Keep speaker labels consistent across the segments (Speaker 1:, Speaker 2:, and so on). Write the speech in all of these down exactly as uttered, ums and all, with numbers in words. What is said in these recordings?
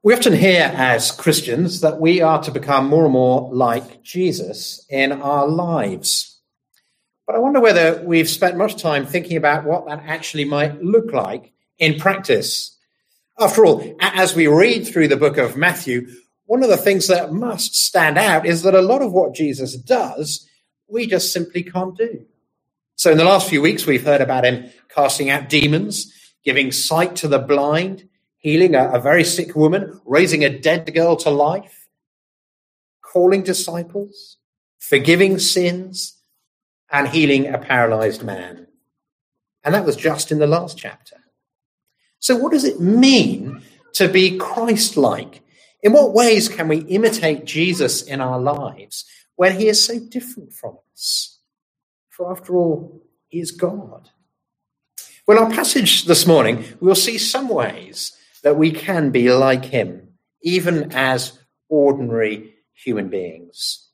Speaker 1: We often hear as Christians that we are to become more and more like Jesus in our lives. But I wonder whether we've spent much time thinking about what that actually might look like in practice. After all, as we read through the book of Matthew, one of the things that must stand out is that a lot of what Jesus does, we just simply can't do. So in the last few weeks, we've heard about him casting out demons, giving sight to the blind, healing a, a very sick woman, raising a dead girl to life, calling disciples, forgiving sins, and healing a paralyzed man. And that was just in the last chapter. So what does it mean to be Christ-like? In what ways can we imitate Jesus in our lives when he is so different from us? For after all, he is God. Well, our passage this morning, we'll see some ways that we can be like him, even as ordinary human beings.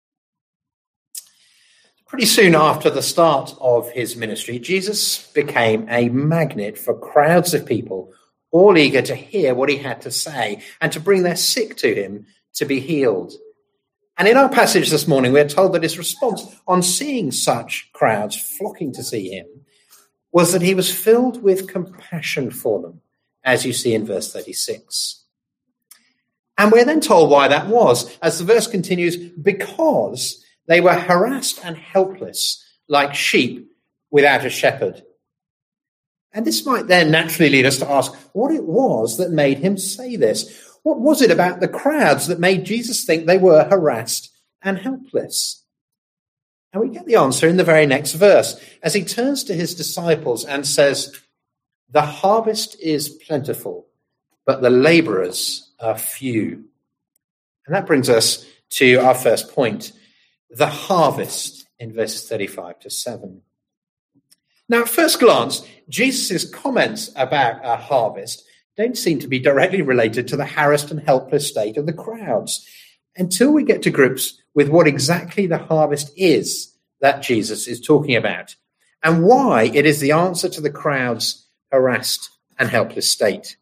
Speaker 1: Pretty soon after the start of his ministry, Jesus became a magnet for crowds of people, all eager to hear what he had to say and to bring their sick to him to be healed. And in our passage this morning, we're told that his response on seeing such crowds flocking to see him was that he was filled with compassion for them, as you see in verse thirty-six. And we're then told why that was, as the verse continues, because they were harassed and helpless like sheep without a shepherd. And this might then naturally lead us to ask what it was that made him say this. What was it about the crowds that made Jesus think they were harassed and helpless? And we get the answer in the very next verse, as he turns to his disciples and says, "The harvest is plentiful, but the laborers are few." And that brings us to our first point, the harvest, in verses thirty-five to seven. Now, at first glance, Jesus' comments about a harvest don't seem to be directly related to the harassed and helpless state of the crowds, until we get to grips with what exactly the harvest is that Jesus is talking about, and why it is the answer to the crowd's harassed and helpless state.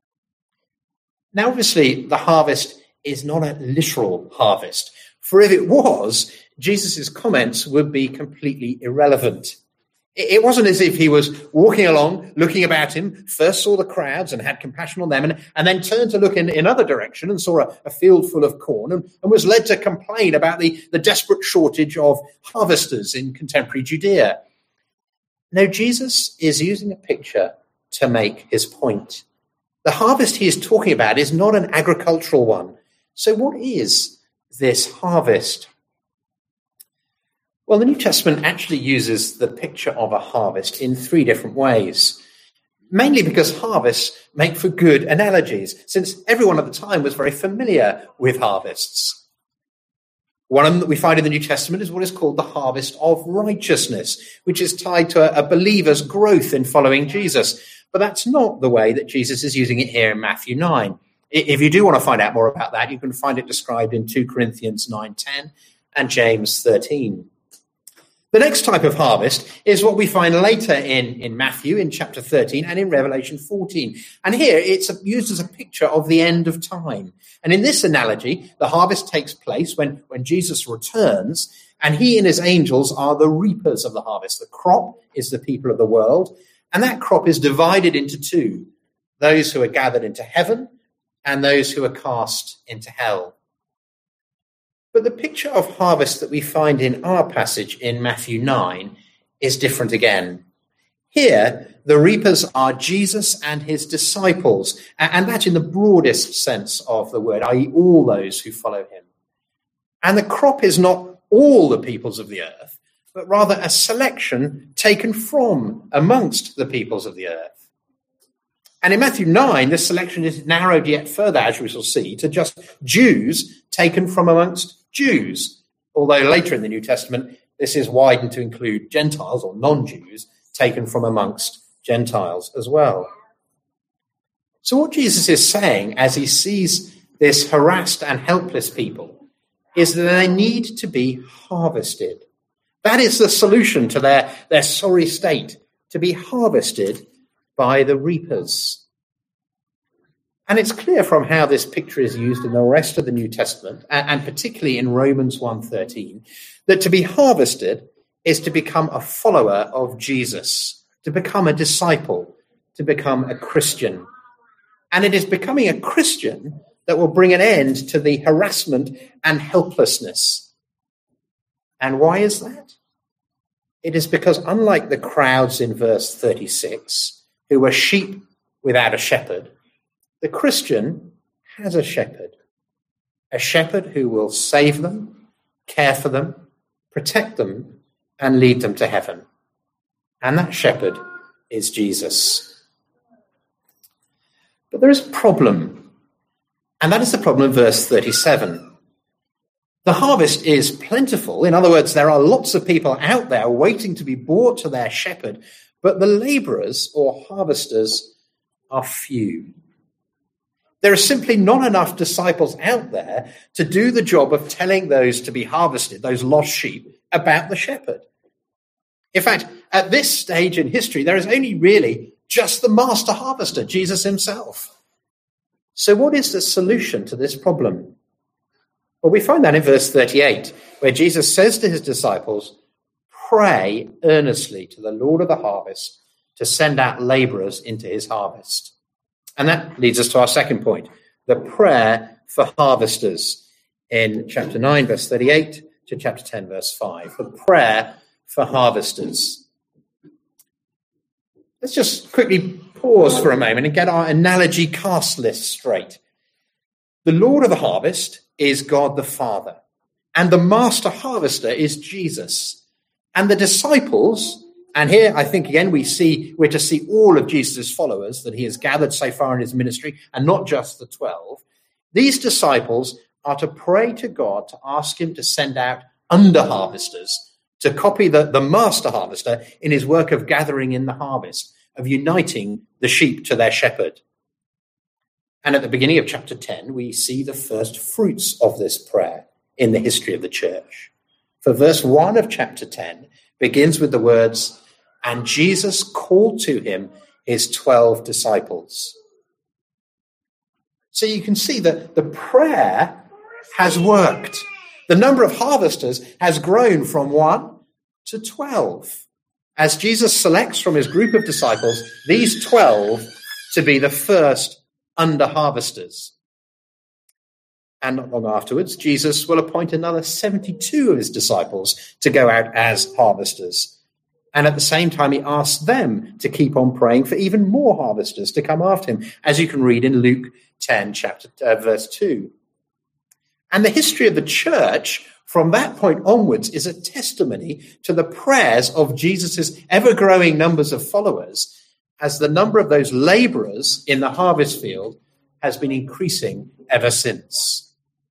Speaker 1: Now, obviously, the harvest is not a literal harvest, for if it was, Jesus' comments would be completely irrelevant. It wasn't as if he was walking along, looking about him, first saw the crowds and had compassion on them, and, and then turned to look in another direction and saw a, a field full of corn and, and was led to complain about the, the desperate shortage of harvesters in contemporary Judea. No, Jesus is using a picture to make his point. The harvest he is talking about is not an agricultural one. So what is this harvest? Well, the New Testament actually uses the picture of a harvest in three different ways, mainly because harvests make for good analogies, since everyone at the time was very familiar with harvests. One of them that we find in the New Testament is what is called the harvest of righteousness, which is tied to a, a believer's growth in following Jesus. But that's not the way that Jesus is using it here in Matthew nine. If you do want to find out more about that, you can find it described in two Corinthians nine ten and James thirteen. The next type of harvest is what we find later in, in Matthew, in chapter thirteen, and in Revelation fourteen. And here it's used as a picture of the end of time. And in this analogy, the harvest takes place when, when Jesus returns, and he and his angels are the reapers of the harvest. The crop is the people of the world, and that crop is divided into two, those who are gathered into heaven and those who are cast into hell. But the picture of harvest that we find in our passage in Matthew nine is different again. Here, the reapers are Jesus and his disciples, and that in the broadest sense of the word, that is all those who follow him. And the crop is not all the peoples of the earth, but rather a selection taken from amongst the peoples of the earth. And in Matthew nine, this selection is narrowed yet further, as we shall see, to just Jews taken from amongst Jews, although later in the New Testament, this is widened to include Gentiles or non-Jews taken from amongst Gentiles as well. So what Jesus is saying as he sees this harassed and helpless people is that they need to be harvested. That is the solution to their, their sorry state, to be harvested by the reapers. And it's clear from how this picture is used in the rest of the New Testament, and, and particularly in Romans one thirteen, that to be harvested is to become a follower of Jesus, to become a disciple, to become a Christian. And it is becoming a Christian that will bring an end to the harassment and helplessness. And why is that? It is because unlike the crowds in verse thirty-six, who were sheep without a shepherd, the Christian has a shepherd, a shepherd who will save them, care for them, protect them, and lead them to heaven. And that shepherd is Jesus. But there is a problem, and that is the problem in verse thirty-seven. The harvest is plentiful. In other words, there are lots of people out there waiting to be brought to their shepherd, but the laborers or harvesters are few. There are simply not enough disciples out there to do the job of telling those to be harvested, those lost sheep, about the shepherd. In fact, at this stage in history, there is only really just the master harvester, Jesus himself. So what is the solution to this problem? Well, we find that in verse thirty-eight, where Jesus says to his disciples, "Pray earnestly to the Lord of the harvest to send out laborers into his harvest." And that leads us to our second point, the prayer for harvesters in chapter nine, verse thirty-eight to chapter ten, verse five, the prayer for harvesters. Let's just quickly pause for a moment and get our analogy cast list straight. The Lord of the harvest is God the Father, and the master harvester is Jesus. And the disciples, and here I think again we see, we're to see all of Jesus' followers that he has gathered so far in his ministry, and not just the twelve. These disciples are to pray to God to ask him to send out under-harvesters to copy the, the master harvester in his work of gathering in the harvest, of uniting the sheep to their shepherd. And at the beginning of chapter ten, we see the first fruits of this prayer in the history of the church. For verse one of chapter ten begins with the words, "And Jesus called to him his twelve disciples." So you can see that the prayer has worked. The number of harvesters has grown from one to twelve, as Jesus selects from his group of disciples these twelve to be the first under-harvesters. And not long afterwards, Jesus will appoint another seventy-two of his disciples to go out as harvesters. And at the same time, he asks them to keep on praying for even more harvesters to come after him, as you can read in Luke ten, chapter uh, verse two. And the history of the church from that point onwards is a testimony to the prayers of Jesus' ever-growing numbers of followers, as the number of those laborers in the harvest field has been increasing ever since.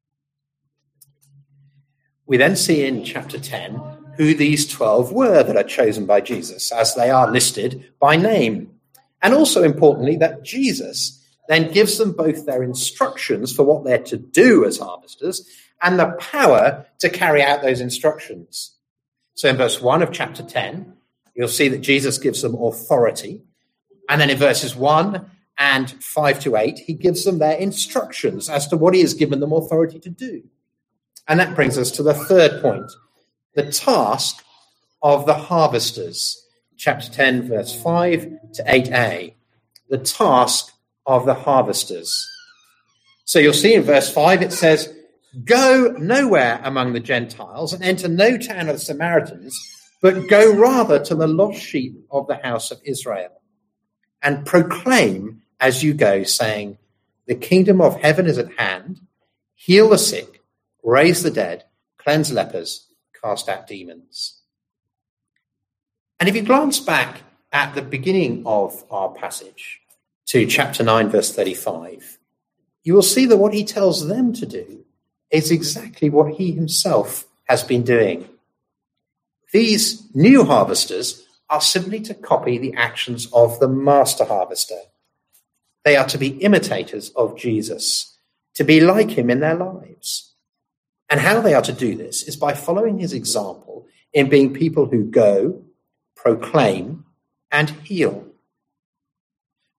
Speaker 1: We then see in chapter ten who these twelve were that are chosen by Jesus, as they are listed by name. And also importantly, that Jesus then gives them both their instructions for what they're to do as harvesters and the power to carry out those instructions. So in verse one of chapter ten, you'll see that Jesus gives them authority. And then in verses one and five to eight, he gives them their instructions as to what he has given them authority to do. And that brings us to the third point, the task of the harvesters. Chapter ten, verse five to eight a, the task of the harvesters. So you'll see in verse five, it says, "Go nowhere among the Gentiles and enter no town of the Samaritans, but go rather to the lost sheep of the house of Israel. And proclaim as you go, saying, the kingdom of heaven is at hand. Heal the sick, raise the dead, cleanse lepers, cast out demons." And if you glance back at the beginning of our passage to chapter nine, verse thirty-five, you will see that what he tells them to do is exactly what he himself has been doing. These new harvesters are simply to copy the actions of the master harvester. They are to be imitators of Jesus, to be like him in their lives. And how they are to do this is by following his example in being people who go, proclaim, and heal.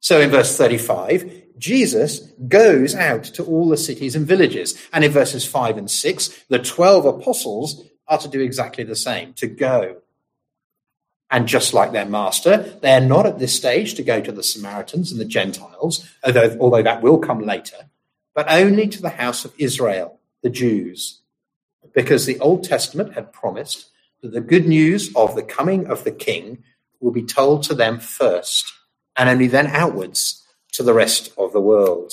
Speaker 1: So in verse thirty-five, Jesus goes out to all the cities and villages. And in verses five and six, the twelve apostles are to do exactly the same, to go. And just like their master, they are not at this stage to go to the Samaritans and the Gentiles, although, although that will come later, but only to the house of Israel, the Jews, because the Old Testament had promised that the good news of the coming of the King will be told to them first, and only then outwards to the rest of the world.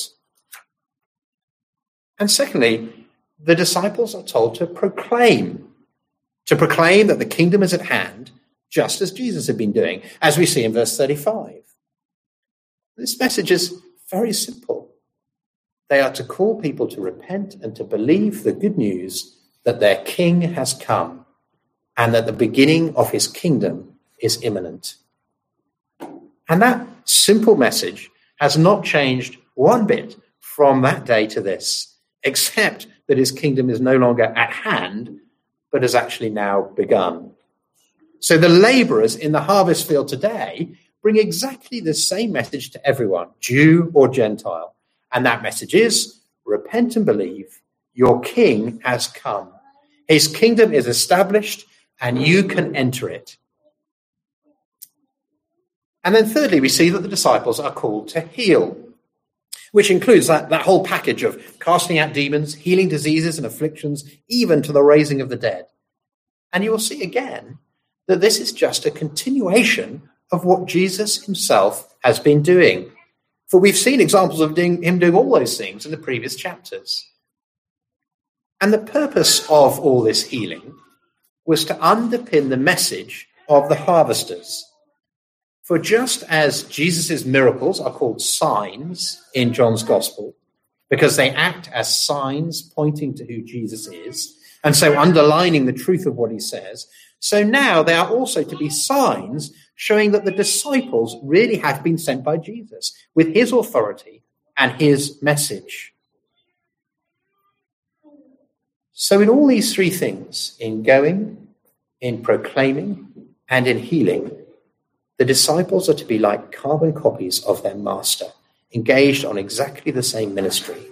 Speaker 1: And secondly, the disciples are told to proclaim, to proclaim that the kingdom is at hand, just as Jesus had been doing, as we see in verse thirty-five. This message is very simple. They are to call people to repent and to believe the good news that their King has come and that the beginning of his kingdom is imminent. And that simple message has not changed one bit from that day to this, except that his kingdom is no longer at hand, but has actually now begun. So the laborers in the harvest field today bring exactly the same message to everyone, Jew or Gentile. And that message is, repent and believe, your King has come. His kingdom is established and you can enter it. And then thirdly, we see that the disciples are called to heal, which includes that, that whole package of casting out demons, healing diseases and afflictions, even to the raising of the dead. And you will see again that this is just a continuation of what Jesus himself has been doing. For we've seen examples of doing, him doing all those things in the previous chapters. And the purpose of all this healing was to underpin the message of the harvesters. For just as Jesus' miracles are called signs in John's Gospel, because they act as signs pointing to who Jesus is, and so underlining the truth of what he says, so now they are also to be signs showing that the disciples really have been sent by Jesus with his authority and his message. So in all these three things, in going, in proclaiming, and in healing, the disciples are to be like carbon copies of their master, engaged on exactly the same ministry.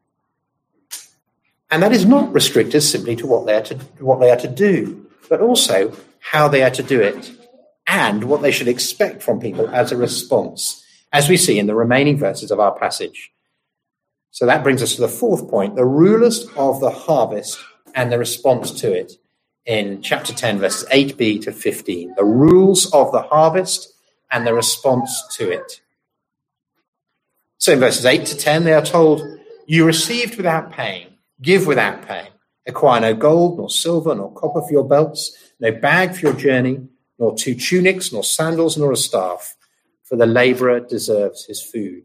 Speaker 1: And that is not restricted simply to what they are to, what they are to do, but also how they are to do it and what they should expect from people as a response, as we see in the remaining verses of our passage. So that brings us to the fourth point, the rulers of the harvest and the response to it in chapter ten, verses eight b to fifteen, the rules of the harvest and the response to it. So in verses eight to ten, they are told, you received without paying, give without paying, acquire no gold, nor silver, nor copper for your belts, no bag for your journey, nor two tunics, nor sandals, nor a staff, for the laborer deserves his food.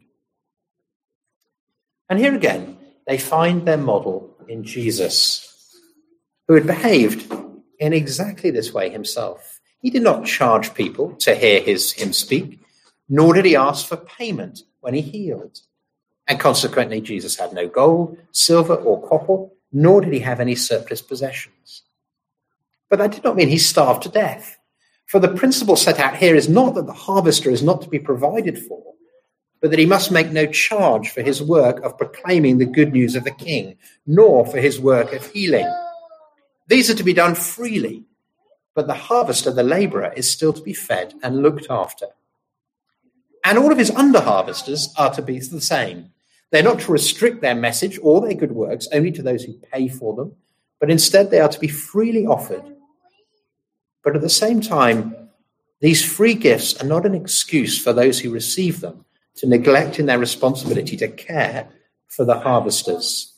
Speaker 1: And here again, they find their model in Jesus, who had behaved in exactly this way himself. He did not charge people to hear his him speak, nor did he ask for payment when he healed. And consequently, Jesus had no gold, silver, or copper, nor did he have any surplus possessions. But that did not mean he starved to death. For the principle set out here is not that the harvester is not to be provided for, but that he must make no charge for his work of proclaiming the good news of the King, nor for his work of healing. These are to be done freely, but the harvester, the laborer, is still to be fed and looked after. And all of his under-harvesters are to be the same. They're not to restrict their message or their good works only to those who pay for them, but instead they are to be freely offered. But at the same time, these free gifts are not an excuse for those who receive them to neglect in their responsibility to care for the harvesters.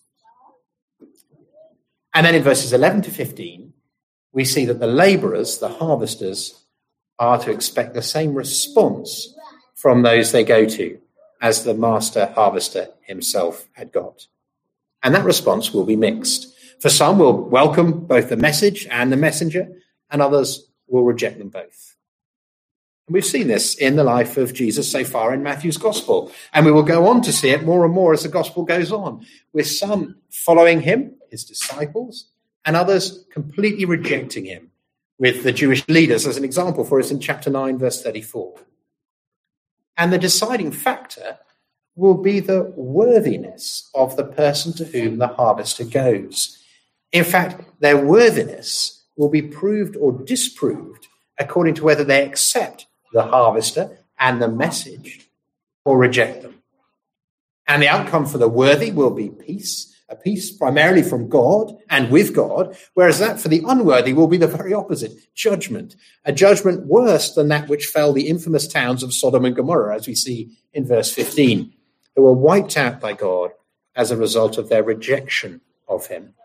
Speaker 1: And then in verses eleven to fifteen, we see that the laborers, the harvesters, are to expect the same response from those they go to as the master harvester himself had got. And that response will be mixed. For some will welcome both the message and the messenger, and others will reject them both. And we've seen this in the life of Jesus so far in Matthew's gospel, and we will go on to see it more and more as the gospel goes on, with some following him, his disciples, and others completely rejecting him, with the Jewish leaders as an example for us in chapter nine, verse thirty-four. And the deciding factor will be the worthiness of the person to whom the harvester goes. In fact, their worthiness will be proved or disproved according to whether they accept the harvester and the message or reject them. And the outcome for the worthy will be peace, a peace primarily from God and with God, whereas that for the unworthy will be the very opposite, judgment, a judgment worse than that which fell the infamous towns of Sodom and Gomorrah, as we see in verse fifteen, who were wiped out by God as a result of their rejection of him.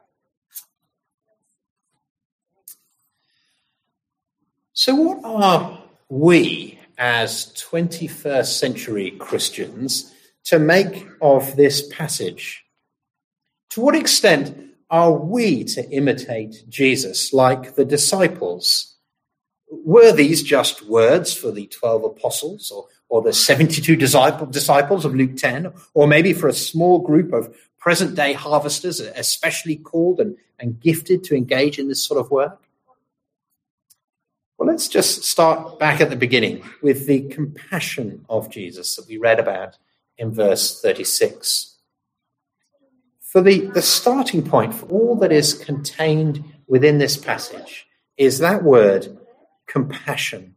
Speaker 1: So what are we as twenty-first century Christians to make of this passage? To what extent are we to imitate Jesus like the disciples? Were these just words for the twelve apostles or, or the seventy-two disciple, disciples of Luke ten, or maybe for a small group of present-day harvesters, especially called and, and gifted to engage in this sort of work? Well, let's just start back at the beginning with the compassion of Jesus that we read about in verse thirty-six. For the, the starting point for all that is contained within this passage is that word, compassion.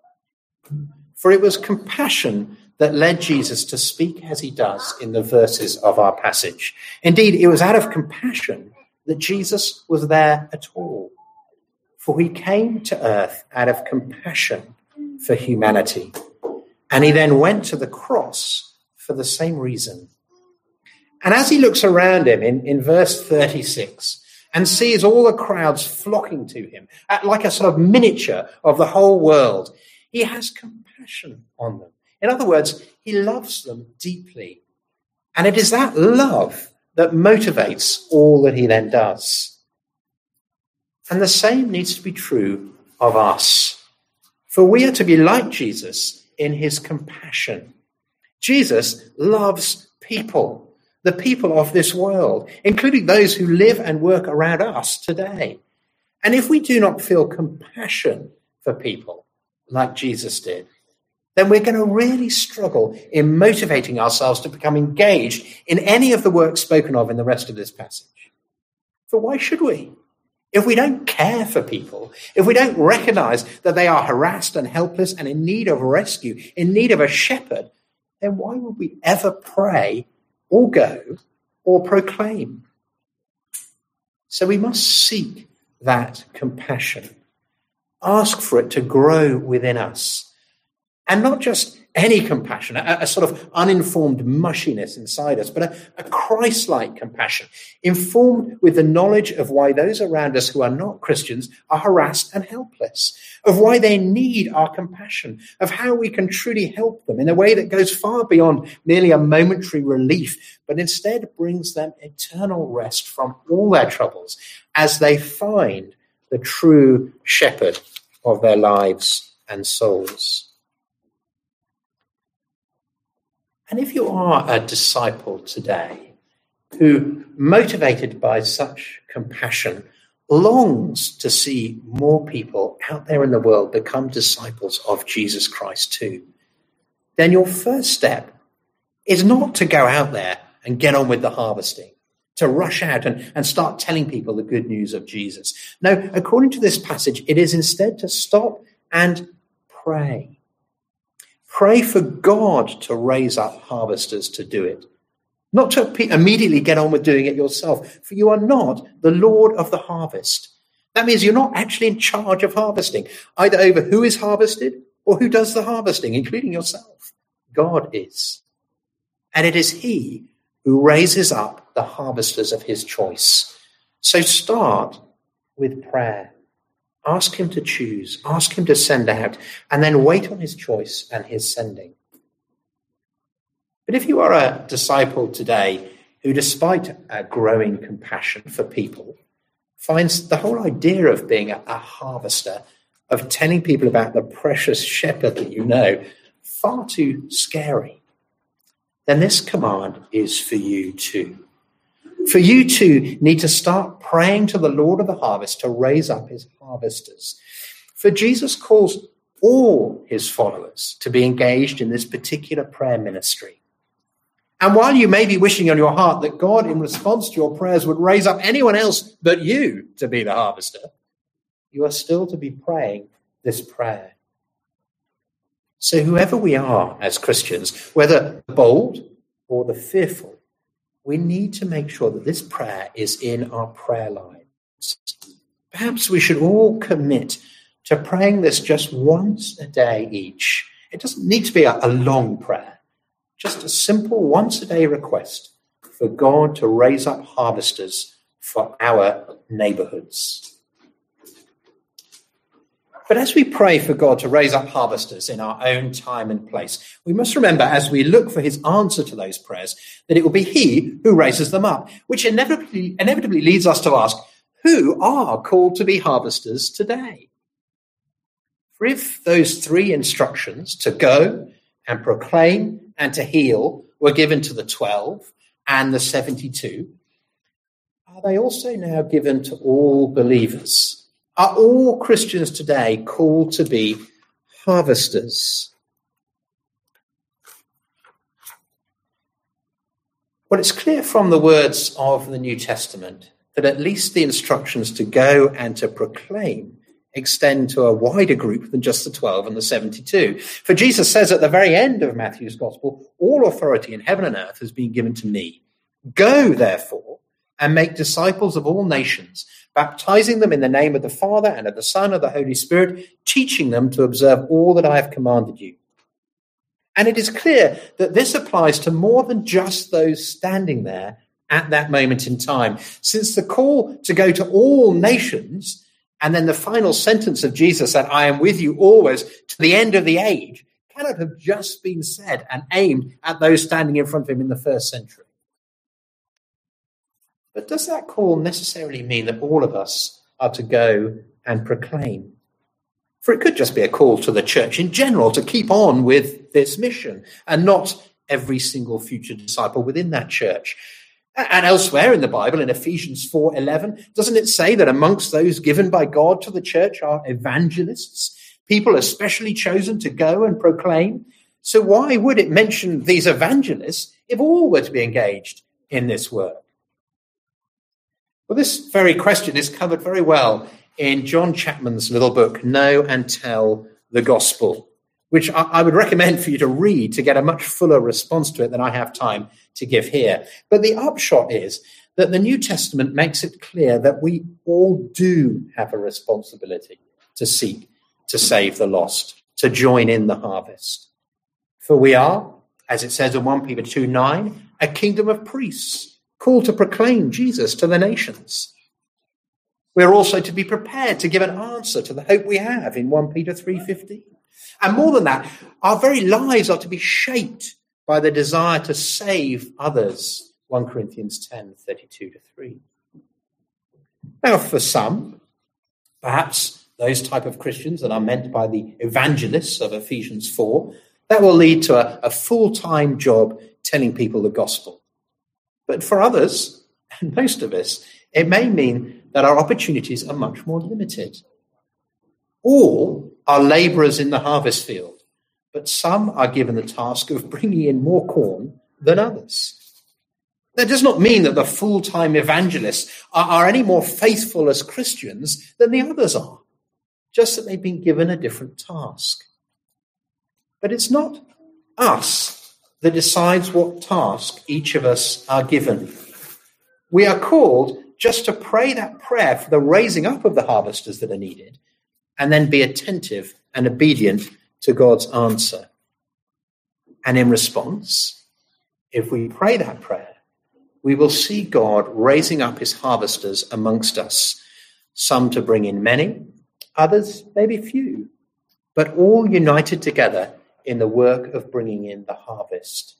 Speaker 1: For it was compassion that led Jesus to speak as he does in the verses of our passage. Indeed, it was out of compassion that Jesus was there at all. For he came to earth out of compassion for humanity. And he then went to the cross for the same reason. And as he looks around him in, in verse thirty-six and sees all the crowds flocking to him, like a sort of miniature of the whole world, he has compassion on them. In other words, he loves them deeply. And it is that love that motivates all that he then does. And the same needs to be true of us. For we are to be like Jesus in his compassion. Jesus loves people, the people of this world, including those who live and work around us today. And if we do not feel compassion for people like Jesus did, then we're going to really struggle in motivating ourselves to become engaged in any of the work spoken of in the rest of this passage. For why should we? If we don't care for people, if we don't recognize that they are harassed and helpless and in need of rescue, in need of a shepherd, then why would we ever pray or go or proclaim? So we must seek that compassion, ask for it to grow within us. And not just any compassion, a, a sort of uninformed mushiness inside us, but a, a Christ-like compassion, informed with the knowledge of why those around us who are not Christians are harassed and helpless, of why they need our compassion, of how we can truly help them in a way that goes far beyond merely a momentary relief, but instead brings them eternal rest from all their troubles as they find the true shepherd of their lives and souls. And if you are a disciple today who, motivated by such compassion, longs to see more people out there in the world become disciples of Jesus Christ too, then your first step is not to go out there and get on with the harvesting, to rush out and, and start telling people the good news of Jesus. No, according to this passage, it is instead to stop and pray. Pray for God to raise up harvesters to do it, not to immediately get on with doing it yourself, for you are not the Lord of the harvest. That means you're not actually in charge of harvesting, either over who is harvested or who does the harvesting, including yourself. God is. And it is he who raises up the harvesters of his choice. So start with prayer. Ask him to choose, ask him to send out, and then wait on his choice and his sending. But if you are a disciple today who, despite a growing compassion for people, finds the whole idea of being a, a harvester, of telling people about the precious shepherd that you know, far too scary, then this command is for you too. For you too need to start praying to the Lord of the harvest to raise up his harvesters. For Jesus calls all his followers to be engaged in this particular prayer ministry. And while you may be wishing in your heart that God, in response to your prayers, would raise up anyone else but you to be the harvester, you are still to be praying this prayer. So whoever we are as Christians, whether the bold or the fearful, we need to make sure that this prayer is in our prayer lives. Perhaps we should all commit to praying this just once a day each. It doesn't need to be a, a long prayer, just a simple once a day request for God to raise up harvesters for our neighborhoods. But as we pray for God to raise up harvesters in our own time and place, we must remember as we look for his answer to those prayers that it will be he who raises them up, which inevitably, inevitably leads us to ask, who are called to be harvesters today? For if those three instructions, to go and proclaim and to heal, were given to the twelve and the seventy-two, are they also now given to all believers? Are all Christians today called to be harvesters? Well, it's clear from the words of the New Testament that at least the instructions to go and to proclaim extend to a wider group than just the twelve and the seventy-two. For Jesus says at the very end of Matthew's Gospel, all authority in heaven and earth has been given to me. Go, therefore, and make disciples of all nations, baptizing them in the name of the Father and of the Son and of the Holy Spirit, teaching them to observe all that I have commanded you. And it is clear that this applies to more than just those standing there at that moment in time, since the call to go to all nations and then the final sentence of Jesus that I am with you always to the end of the age cannot have just been said and aimed at those standing in front of him in the first century. But does that call necessarily mean that all of us are to go and proclaim? For it could just be a call to the church in general to keep on with this mission and not every single future disciple within that church. And elsewhere in the Bible, in Ephesians four eleven, doesn't it say that amongst those given by God to the church are evangelists, people especially chosen to go and proclaim? So why would it mention these evangelists if all were to be engaged in this work? Well, this very question is covered very well in John Chapman's little book, Know and Tell the Gospel, which I would recommend for you to read to get a much fuller response to it than I have time to give here. But the upshot is that the New Testament makes it clear that we all do have a responsibility to seek to save the lost, to join in the harvest. For we are, as it says in First Peter two nine, a kingdom of priests, called to proclaim Jesus to the nations. We're also to be prepared to give an answer to the hope we have in First Peter three fifteen. And more than that, our very lives are to be shaped by the desire to save others. First Corinthians ten thirty-two to three. Now, for some, perhaps those type of Christians that are meant by the evangelists of Ephesians four, that will lead to a, a full-time job telling people the gospel. But for others, and most of us, it may mean that our opportunities are much more limited. All are labourers in the harvest field, but some are given the task of bringing in more corn than others. That does not mean that the full-time evangelists are, are any more faithful as Christians than the others are, just that they've been given a different task. But it's not us that decides what task each of us are given. We are called just to pray that prayer for the raising up of the harvesters that are needed, and then be attentive and obedient to God's answer. And in response, if we pray that prayer, we will see God raising up his harvesters amongst us, some to bring in many, others maybe few, but all united together in the work of bringing in the harvest.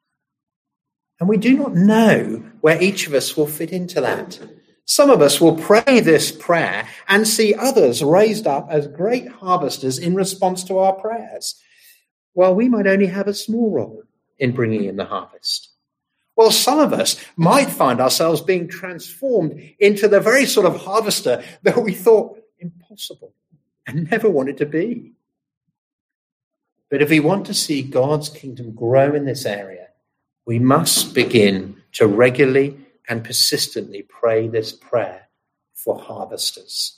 Speaker 1: And we do not know where each of us will fit into that. Some of us will pray this prayer and see others raised up as great harvesters in response to our prayers, while we might only have a small role in bringing in the harvest. Well, some of us might find ourselves being transformed into the very sort of harvester that we thought impossible and never wanted to be. But if we want to see God's kingdom grow in this area, we must begin to regularly and persistently pray this prayer for harvesters.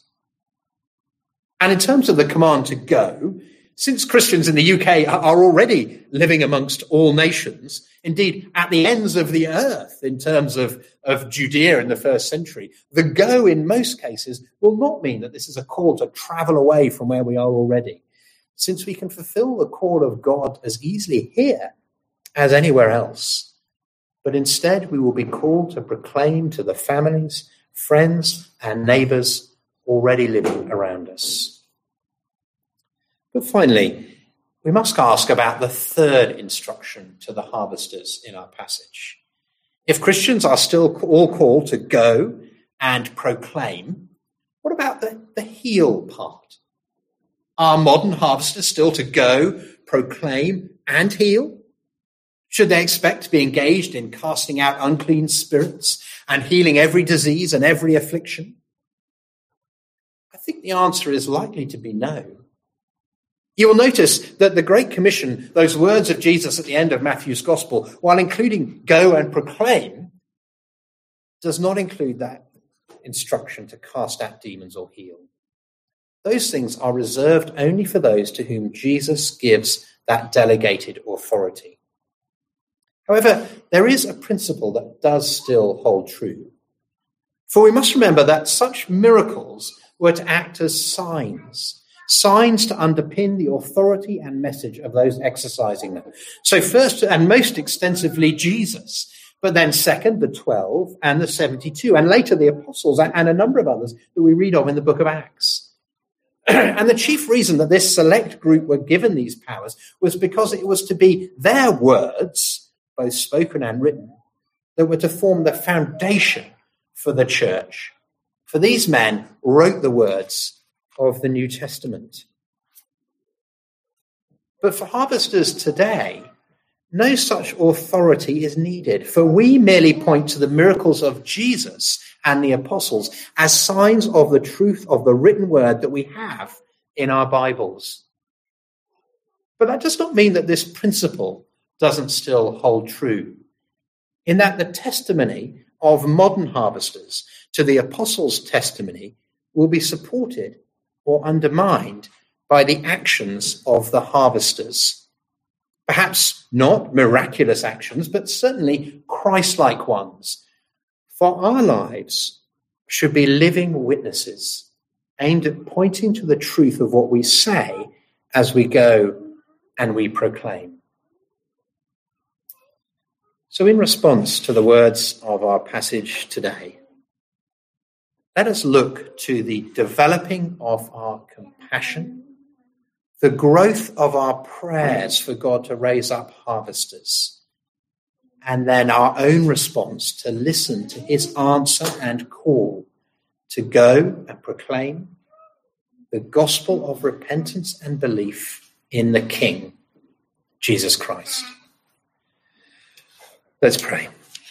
Speaker 1: And in terms of the command to go, since Christians in the U K are already living amongst all nations, indeed at the ends of the earth in terms of, of Judea in the first century, the go in most cases will not mean that this is a call to travel away from where we are already, since we can fulfill the call of God as easily here as anywhere else. But instead we will be called to proclaim to the families, friends and neighbours already living around us. But finally, we must ask about the third instruction to the harvesters in our passage. If Christians are still all called to go and proclaim, what about the, the heal part? Are modern harvesters still to go, proclaim and heal? Should they expect to be engaged in casting out unclean spirits and healing every disease and every affliction? I think the answer is likely to be no. You will notice that the Great Commission, those words of Jesus at the end of Matthew's Gospel, while including go and proclaim, does not include that instruction to cast out demons or heal. Those things are reserved only for those to whom Jesus gives that delegated authority. However, there is a principle that does still hold true. For we must remember that such miracles were to act as signs, signs to underpin the authority and message of those exercising them. So first and most extensively, Jesus, but then second, the twelve and the seventy-two, and later the apostles and a number of others that we read of in the book of Acts. And the chief reason that this select group were given these powers was because it was to be their words, both spoken and written, that were to form the foundation for the church. For these men wrote the words of the New Testament. But for harvesters today, no such authority is needed, for we merely point to the miracles of Jesus and the apostles as signs of the truth of the written word that we have in our Bibles. But that does not mean that this principle doesn't still hold true, in that the testimony of modern harvesters to the apostles' testimony will be supported or undermined by the actions of the harvesters. Perhaps not miraculous actions, but certainly Christ-like ones. For our lives should be living witnesses aimed at pointing to the truth of what we say as we go and we proclaim. So in response to the words of our passage today, let us look to the developing of our compassion, the growth of our prayers for God to raise up harvesters, and then our own response to listen to his answer and call to go and proclaim the gospel of repentance and belief in the King, Jesus Christ. Let's pray.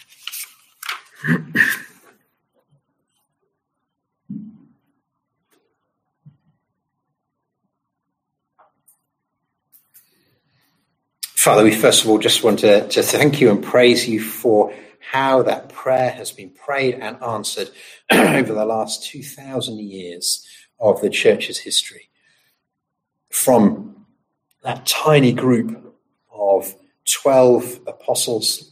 Speaker 1: Father, we first of all just want to, to thank you and praise you for how that prayer has been prayed and answered over the last two thousand years of the church's history. From that tiny group of twelve apostles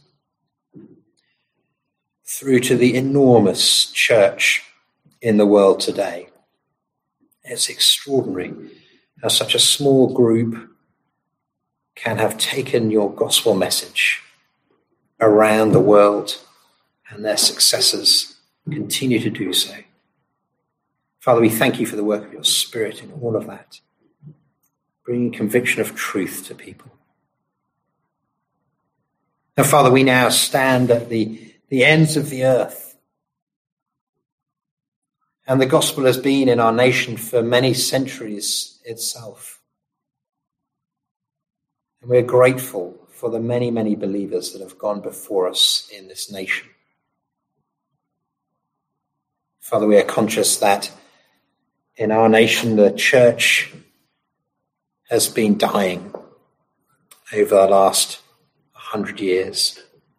Speaker 1: through to the enormous church in the world today. It's extraordinary how such a small group can have taken your gospel message around the world, and their successors continue to do so. Father, we thank you for the work of your Spirit in all of that, bringing conviction of truth to people. And Father, we now stand at the, the ends of the earth, and the gospel has been in our nation for many centuries itself. And we're grateful for the many, many believers that have gone before us in this nation. Father, we are conscious that in our nation, the church has been dying over the last hundred years.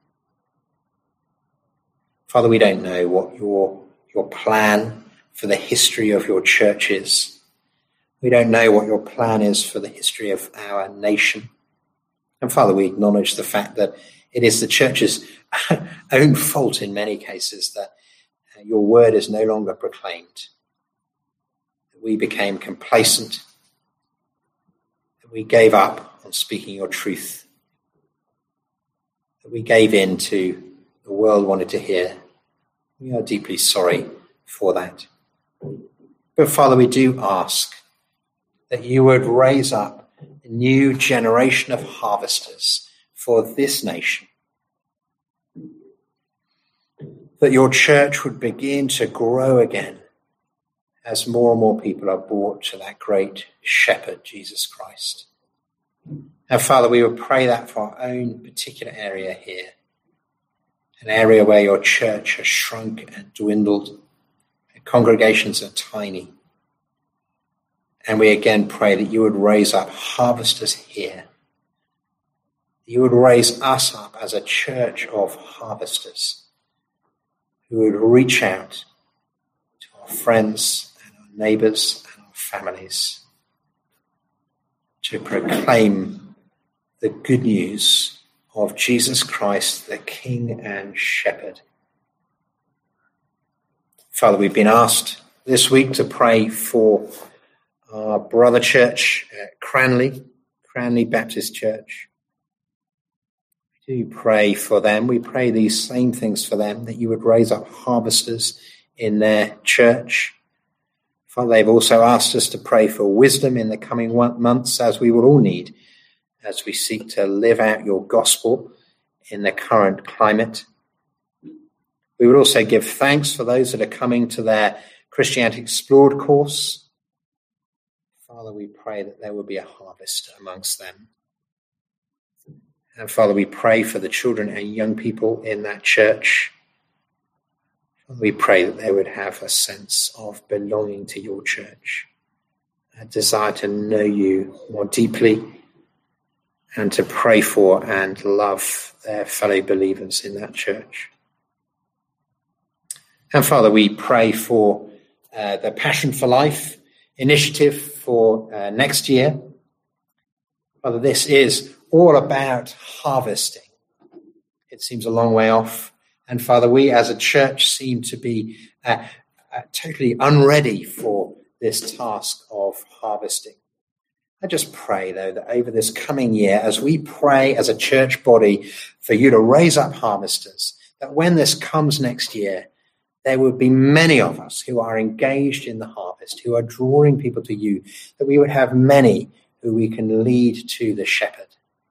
Speaker 1: Father, we don't know what your, your plan for the history of your church is. We don't know what your plan is for the history of our nation. And Father, we acknowledge the fact that it is the church's own fault in many cases that your word is no longer proclaimed. That we became complacent. That we gave up on speaking your truth. That we gave in to the world wanted to hear. We are deeply sorry for that. But Father, we do ask that you would raise up a new generation of harvesters for this nation. That your church would begin to grow again as more and more people are brought to that great shepherd, Jesus Christ. And Father, we would pray that for our own particular area here, an area where your church has shrunk and dwindled, and congregations are tiny. And we again pray that you would raise up harvesters here. You would raise us up as a church of harvesters who would reach out to our friends and our neighbours and our families to proclaim the good news of Jesus Christ, the King and Shepherd. Father, we've been asked this week to pray for our brother church at Cranley, Cranley Baptist Church. We do pray for them. We pray these same things for them, that you would raise up harvesters in their church. Father, they've also asked us to pray for wisdom in the coming months, as we will all need, as we seek to live out your gospel in the current climate. We would also give thanks for those that are coming to their Christianity Explored course. Father, we pray that there will be a harvest amongst them. And Father, we pray for the children and young people in that church. We pray that they would have a sense of belonging to your church, a desire to know you more deeply, and to pray for and love their fellow believers in that church. And Father, we pray for uh, the Passion for Life initiative for uh, next year. Father, this is all about harvesting. It seems a long way off. And Father, we as a church seem to be uh, uh, totally unready for this task of harvesting. I just pray, though, that over this coming year, as we pray as a church body for you to raise up harvesters, that when this comes next year, there will be many of us who are engaged in the harvest, who are drawing people to you, that we would have many who we can lead to the shepherd.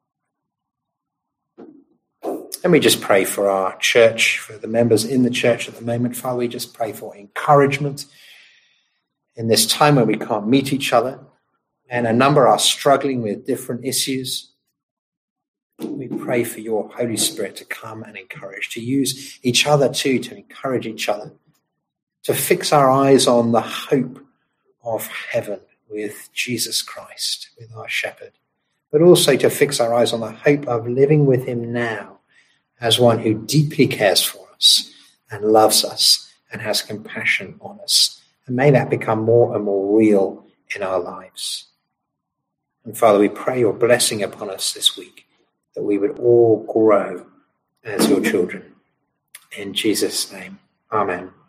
Speaker 1: And we just pray for our church, for the members in the church at the moment. Father, we just pray for encouragement in this time where we can't meet each other, and a number are struggling with different issues. We pray for your Holy Spirit to come and encourage, to use each other too, to encourage each other, to fix our eyes on the hope of heaven with Jesus Christ, with our shepherd, but also to fix our eyes on the hope of living with him now as one who deeply cares for us and loves us and has compassion on us. And may that become more and more real in our lives. And Father, we pray your blessing upon us this week, that we would all grow as your children. In Jesus' name, amen.